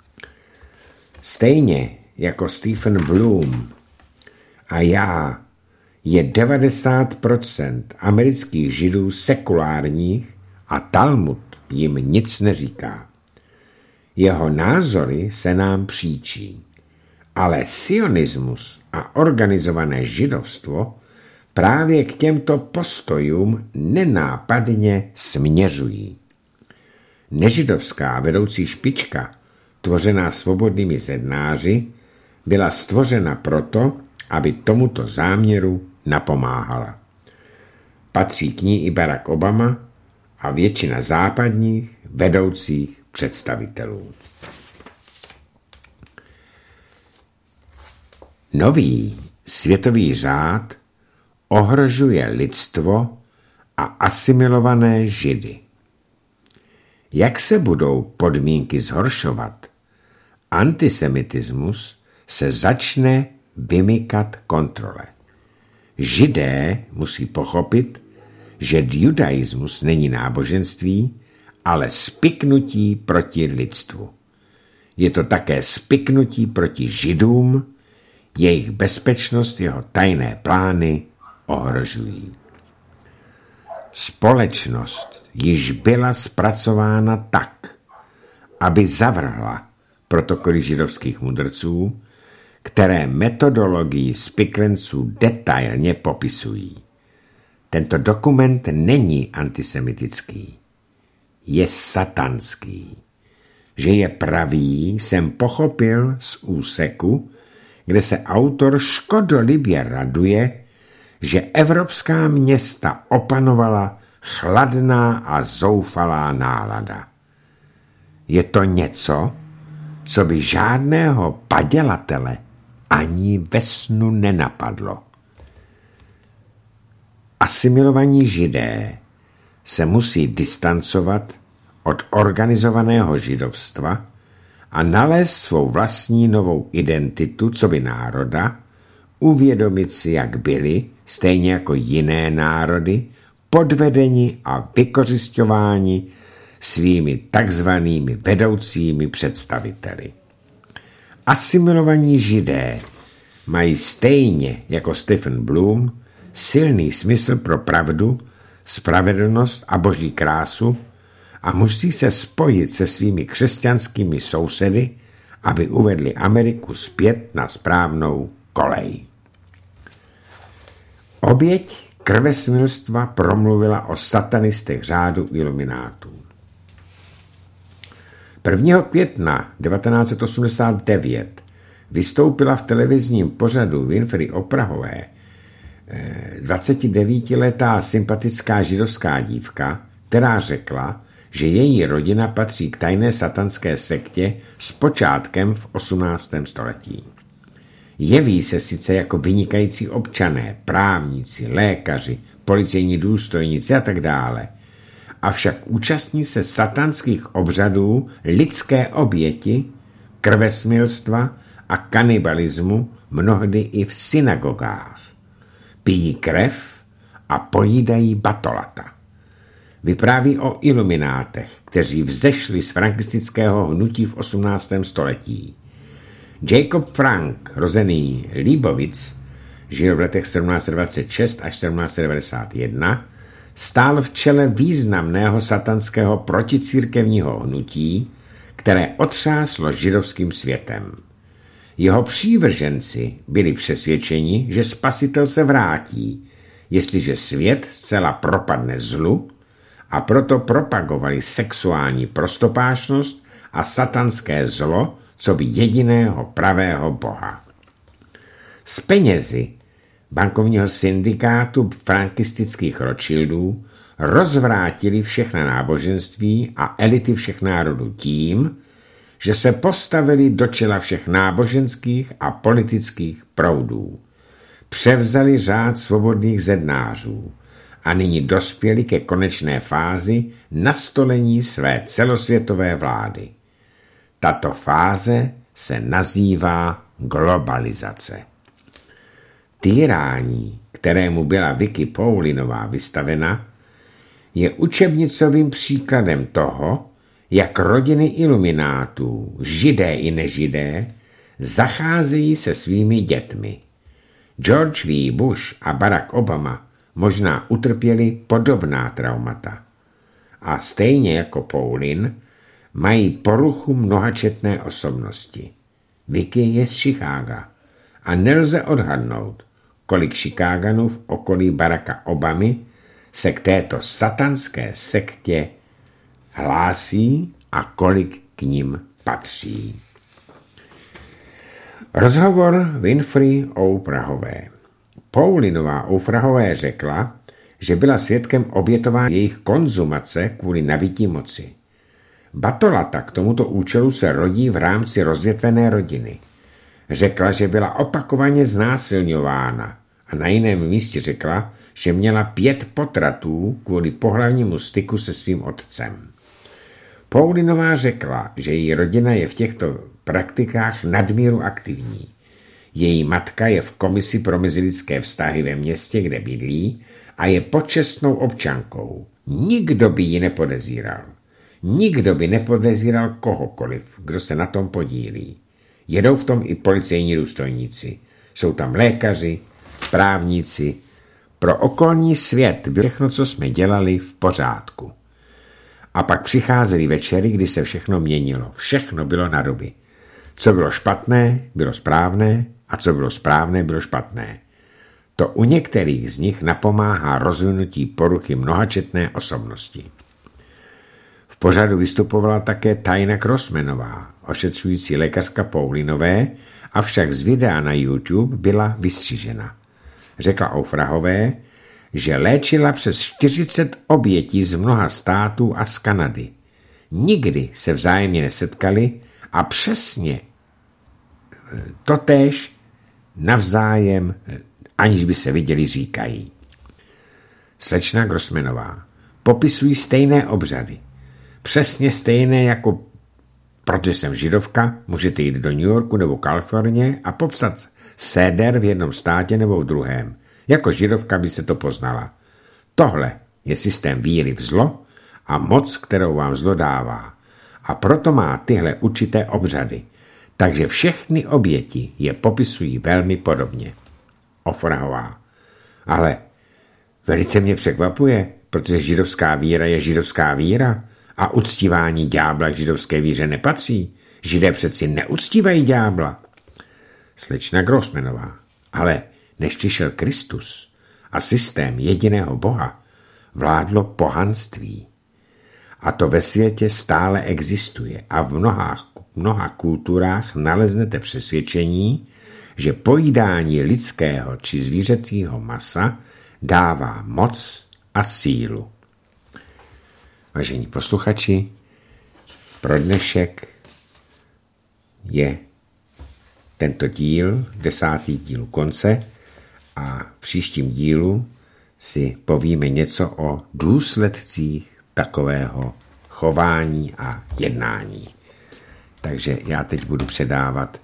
[SPEAKER 1] Stejně jako Stephen Bloom a já je 90% amerických Židů sekulárních a Talmud jim nic neříká. Jeho názory se nám příčí, ale sionismus a organizované židovstvo právě k těmto postojům nenápadně směřují. Nežidovská vedoucí špička, tvořená svobodnými zednáři, byla stvořena proto, aby tomuto záměru napomáhala. Patří k ní i Barack Obama a většina západních vedoucích představitelů. Nový světový řád ohrožuje lidstvo a asimilované Židy. Jak se budou podmínky zhoršovat, antisemitismus se začne vymykat kontrole. Židé musí pochopit, že judaismus není náboženství, ale spiknutí proti lidstvu. Je to také spiknutí proti Židům, jejich bezpečnost, jeho tajné plány ohrožují. Společnost již byla zpracována tak, aby zavrhla protokoly židovských mudrců, které metodologii spiklenců detailně popisují. Tento dokument není antisemitický, je satanský. Že je pravý, jsem pochopil z úseku, kde se autor škodolibě raduje, že evropská města opanovala chladná a zoufalá nálada. Je to něco, co by žádného padělatele ani ve snu nenapadlo. Asimilovaní Židé se musí distancovat od organizovaného židovstva a nalézt svou vlastní novou identitu coby národa, uvědomit si, jak byli, stejně jako jiné národy, podvedeni a vykořisťováni svými takzvanými vedoucími představiteli. Asimilovaní Židé mají stejně jako Stephen Bloom silný smysl pro pravdu, spravedlnost a boží krásu a musí se spojit se svými křesťanskými sousedy, aby uvedli Ameriku zpět na správnou kolej. Oběť krvesmilstva promluvila o satanistech řádu iluminátů. 1. května 1989 vystoupila v televizním pořadu Winfrey Oprahové 29letá sympatická židovská dívka, která řekla, že její rodina patří k tajné satanské sektě s počátkem v 18. století. Jeví se sice jako vynikající občané, právníci, lékaři, policejní důstojníci a tak dále, avšak účastní se satanských obřadů lidské oběti, krvesmilstva a kanibalismu, mnohdy i v synagogách. Pijí krev a pojídají batolata. Vypráví o iluminátech, kteří vzešli z frankistického hnutí v 18. století. Jacob Frank, rozený Líbovic, žil v letech 1726 až 1791, stál v čele významného satanského proticírkevního hnutí, které otřáslo židovským světem. Jeho přívrženci byli přesvědčeni, že Spasitel se vrátí, jestliže svět zcela propadne zlu, a proto propagovali sexuální prostopášnost a satanské zlo coby jediného pravého boha. Z penězi bankovního syndikátu frankistických Rothschildů rozvrátili všechna náboženství a elity všech národů tím, že se postavili do čela všech náboženských a politických proudů. Převzali řád svobodných zednářů a nyní dospěli ke konečné fázi nastolení své celosvětové vlády. Tato fáze se nazývá globalizace. Týrání, kterému byla Vicky Paulinová vystavena, je učebnicovým příkladem toho, jak rodiny iluminátů, židé i nežidé, zacházejí se svými dětmi. George W. Bush a Barack Obama možná utrpěli podobná traumata. A stejně jako Paulin mají poruchu mnohačetné osobnosti. Vicky je z Chicaga a nelze odhadnout, kolik Chicaganů v okolí Baracka Obamy se k této satanské sektě hlásí a kolik k nim patří. Rozhovor Winfrey Oprahové. Paulinová Oprahové řekla, že byla svědkem obětování jejich konzumace kvůli nabití moci. Batolata k tomuto účelu se rodí v rámci rozvětvené rodiny. Řekla, že byla opakovaně znásilňována a na jiném místě řekla, že měla 5 potratů kvůli pohlavnímu styku se svým otcem. Paulinová řekla, že její rodina je v těchto praktikách nadmíru aktivní. Její matka je v komisi pro mezilidské vztahy ve městě, kde bydlí, a je počestnou občankou. Nikdo by ji nepodezíral. Nikdo by nepodezíral kohokoliv, kdo se na tom podílí. Jedou v tom i policejní důstojníci. Jsou tam lékaři, právníci. Pro okolní svět bylo všechno, co jsme dělali, v pořádku. A pak přicházely večery, kdy se všechno měnilo. Všechno bylo na ruby. Co bylo špatné, bylo správné, a co bylo správné, bylo špatné. To u některých z nich napomáhá rozvinutí poruchy mnohačetné osobnosti. V pořadu vystupovala také Tajna Grossmanová, ošetřující lékařka Paulinové, avšak z videa na YouTube byla vystřížena. Řekla Oprahové, že léčila přes 40 obětí z mnoha států a z Kanady. Nikdy se vzájemně nesetkali a přesně totéž navzájem, aniž by se viděli, říkají. Slečna Grossmanová. Popisují stejné obřady. Přesně stejné jako, protože jsem židovka, můžete jít do New Yorku nebo Kalifornie a popsat séder v jednom státě nebo v druhém. Jako židovka by se to poznala. Tohle je systém víry v zlo a moc, kterou vám zlo dává. A proto má tyhle určité obřady. Takže všechny oběti je popisují velmi podobně. Oprahové. Ale velice mě překvapuje, protože židovská víra je židovská víra a uctívání ďábla k židovské víře nepatří. Židé přeci neuctívají ďábla. Slečna Grossmanová. Ale než přišel Kristus a systém jediného Boha, vládlo pohanství. A to ve světě stále existuje a v mnoha kulturách naleznete přesvědčení, že pojídání lidského či zvířecího masa dává moc a sílu. Vážení posluchači, pro dnešek je tento díl, 10. díl konce a v příštím dílu si povíme něco o důsledcích takového chování a jednání. Takže já teď budu předávat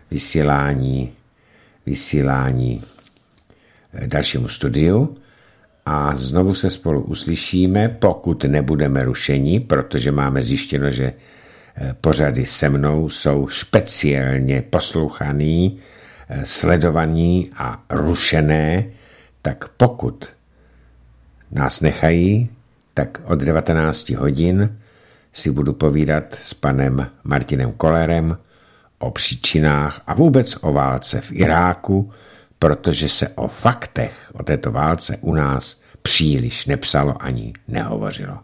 [SPEAKER 1] vysílání dalšímu studiu a znovu se spolu uslyšíme, pokud nebudeme rušeni, protože máme zjištěno, že pořady se mnou jsou speciálně poslouchaný, sledovaní a rušené, tak pokud nás nechají, tak od 19 hodin si budu povídat s panem Martinem Kollerem o příčinách a vůbec o válce v Iráku, protože se o faktech o této válce u nás příliš nepsalo ani nehovořilo.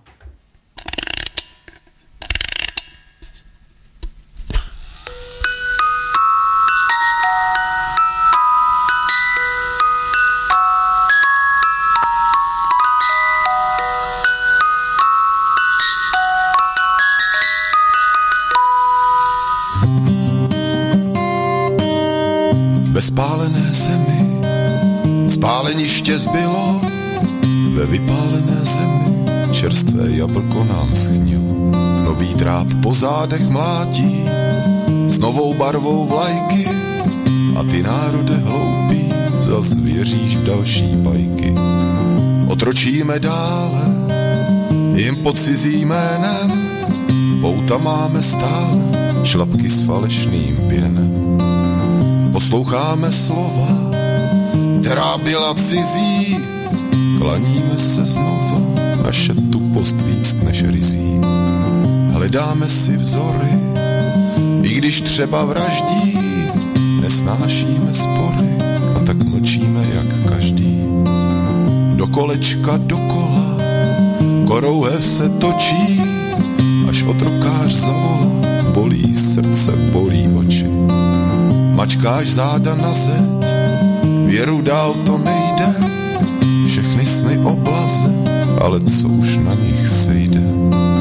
[SPEAKER 2] Ve spálené zemi spáleniště zbylo, ve vypálené zemi čerstvé jablko nám schnilo. Nový dráp po zádech mlátí s novou barvou vlajky a ty národe hloupý zas věříš v další bajky. Otročíme dále jim pod cizím jménem, pouta máme stále, šlapky s falešným pěnem. Posloucháme slova, která byla cizí, klaníme se znova, naše tupost víc než rizí. Hledáme si vzory, i když třeba vraždí, nesnášíme spory a tak mlčíme jak každý. Do kolečka dokola, korouhev se točí, až otrokář zavolá, bolí srdce, bolí oči. Mačkáš záda na zeď, věru dál to nejde, všechny sny oblaze, ale co už na nich sejde.